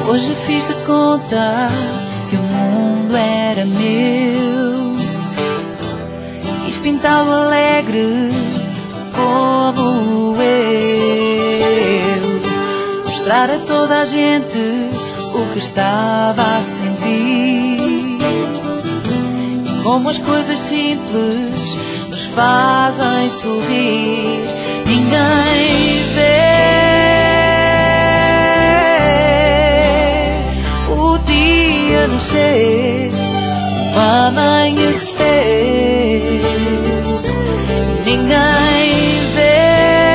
Hoje fiz de conta que o mundo era meu. Quis pintá-lo alegre como eu, mostrar a toda a gente o que estava a sentir, como as coisas simples nos fazem sorrir. Ninguém vê o dia nascer, o amanhecer. Ninguém vê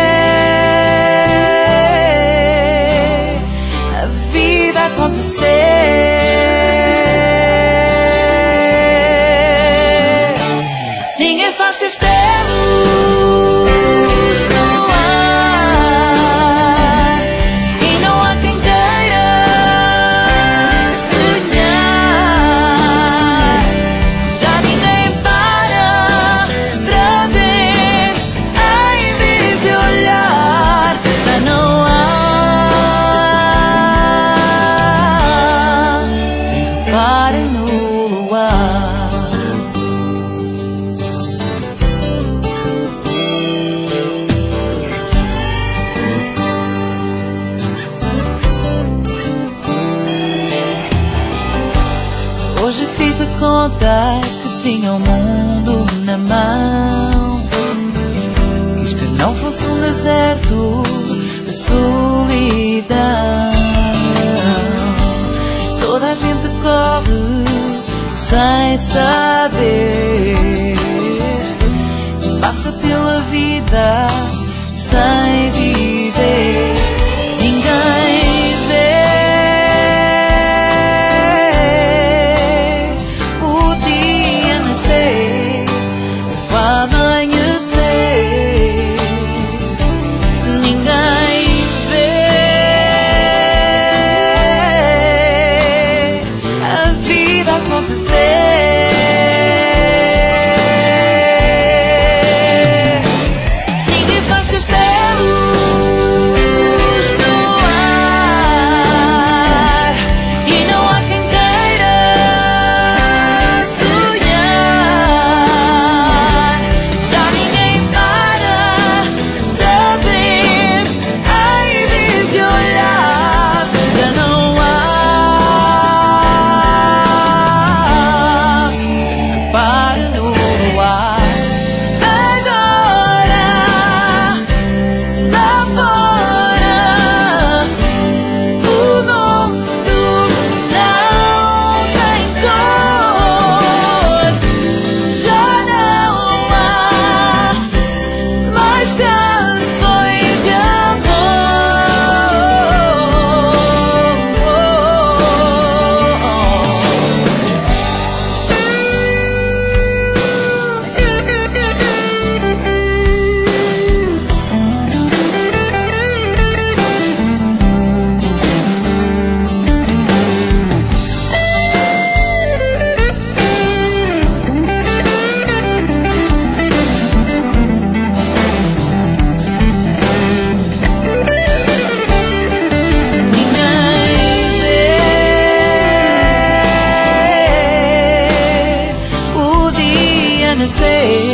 a vida acontecer. Ninguém faz castelos no ar e não há quem queira sonhar. Já ninguém para ver em vez de olhar. Já não há para no luar. Hoje fiz de conta que tinha o mundo na mão. Quis que não fosse um deserto de solidão. Toda a gente corre sem saber, passa pela vida sem viver. Ninguém vê o dia nascer, o amanhecer. Ninguém vê a vida acontecer. Ninguém faz castelos no ar e não há quem queira sonhar. Já ninguém para ver em vez de olhar. Já não há para no ar. Agora, lá fora, o mundo não tem cor. Já não há mais canções de say